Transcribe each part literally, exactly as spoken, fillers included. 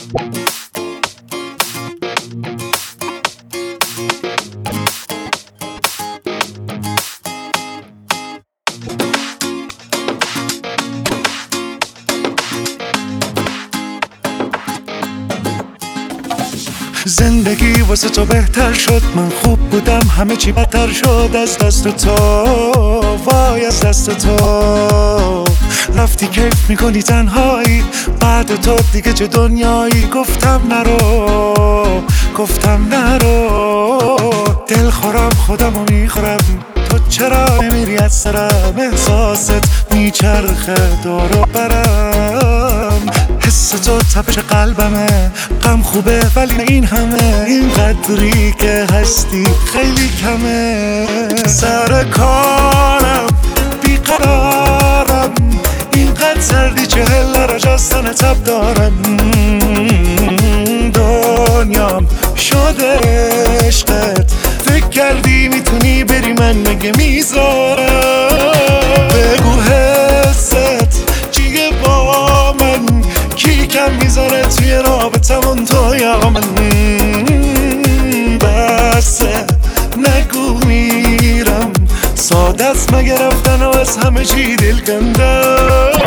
زندگی واسه تو بهتر شد، من خوب بودم همه چی بدتر شد از دست تو، وای از دست تو. رفتی کیف میکنی تنهایی، بعد تو دیگه چه دنیایی. گفتم نرو، گفتم نرو، دل خورم خودمو میخورم، تو چرا نمیری از سرم؟ احساست میچرخه دور و برم، حس تو تپش قلبمه، غم خوبه ولی این همه، این قدری که هستی خیلی کمه. سر کارم بیقرارم، اینقدر سردی چهل درجه از تن تب دارم. دنیام شده عشقت، فکر کردی میتونی بری من مگه میذارم؟ بگو حست چیه با من، کی کم میذاره توی رابطمون تو یا من؟ بسه نگو میرم، ساده است مگه رفتن و از همه چی دل کندم.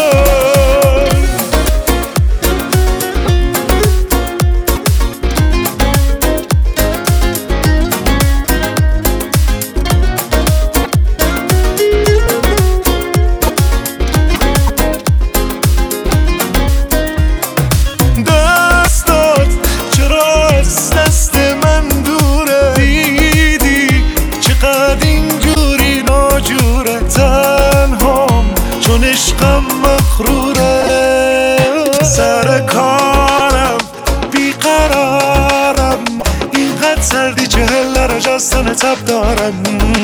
عشقم مغروره، سر کارم بیقرارم، اینقدر سردی چهل درجه از تن تب دارم.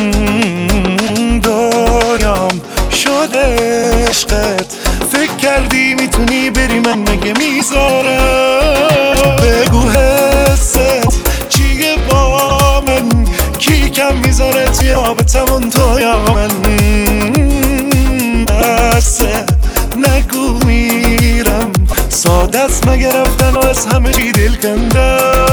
دنیام شده عشقت، فکر کردی میتونی بری من مگه میذارم؟ بگو حست چیه با من، کی کم میذاره توی رابطمون تو یا من؟ بسه نگو میرم، ساده است مگه رفتن و از همه چی دل کندم.